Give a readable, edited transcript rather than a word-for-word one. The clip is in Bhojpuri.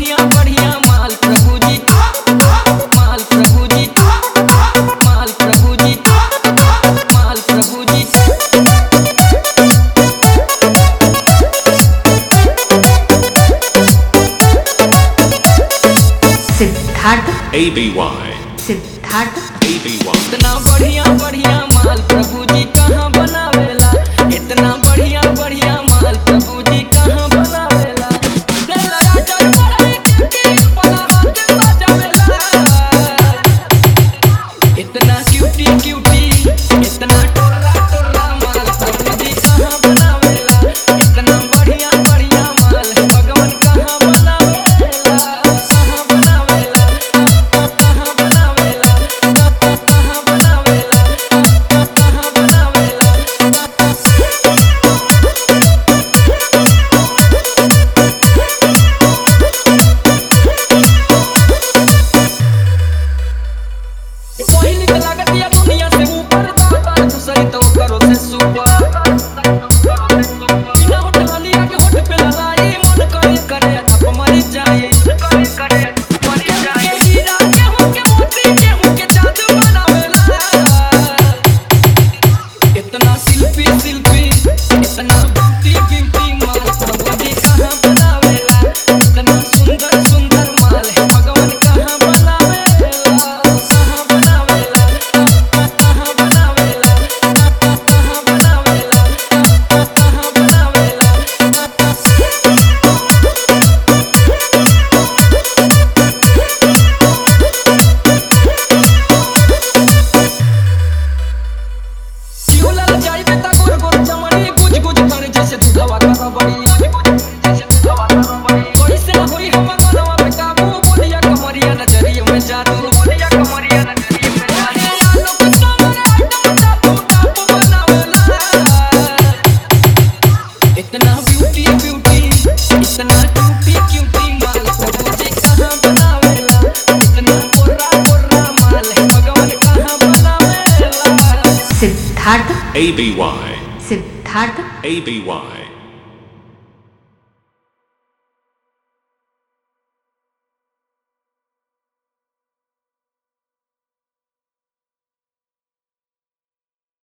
बढ़िया बढ़िया माल प्रभु जी, माल प्रभु जी, माल प्रभु जी, माल प्रभु जी। सिद्धार्थ ABY सिद्धार्थ ABY इतना बढ़िया बढ़िया माल प्रभु जी कहाँ बनावेला, इतना बढ़िया बढ़िया माल प्रभु जी कहाँ बनावेला। तेरा राजा बड़ा क्यूटी बड़ा हाथ सजावेला, इतना क्यूटी क्यूटी इतना टोरा टोरा माल प्रभु जी कहाँ बनावेला। इतना बढ़िया बढ़िया माल भगवान कहाँ बनावेला, कहाँ बनावेला, कहाँ बनावेला, कहाँ बनावेला, कहाँ बनावेला। पहिली के लागत या दुनिया से ऊपर दाता दूसरी तो करो से सुपर। बिना होठ लिया के होठ पे ललाई मन करे थप मरी जाए, करे मरी जाए। हीरा गेहूं के मोती गेहूं के जादू बनावेला, इतना शिल्पी शिल्पी इतना ब्यूटी ब्यूटी माल प्रभु जी कहाँ बनावेला। इतना सुंदर सुंदर माल है भगवान कहाँ बनावेला, कहाँ बनावेला, कहाँ बनावेला, कहाँ बनावेला, कहाँ बनावेला। सिउला जाई बेटा गोर गोर चमड़ी गुज गुज करे जैसे दूधवा का बड़ी, कैसे ना होई हम मनवा पे काबू। बोलिया कमरिया नजरिए में जादू, बोलिया कमरिया नजरिए में जादू। आलो के सामने आइटम टापू टापू बनावेला, इतना ब्यूटी ब्यूटी इतना क्यूटी क्यूटी माल प्रभु जी कहाँ बनावेला। इतना गोरा गोरा माल है भगवान कहाँ बनावेला। Siddharth ABY Siddharth ABY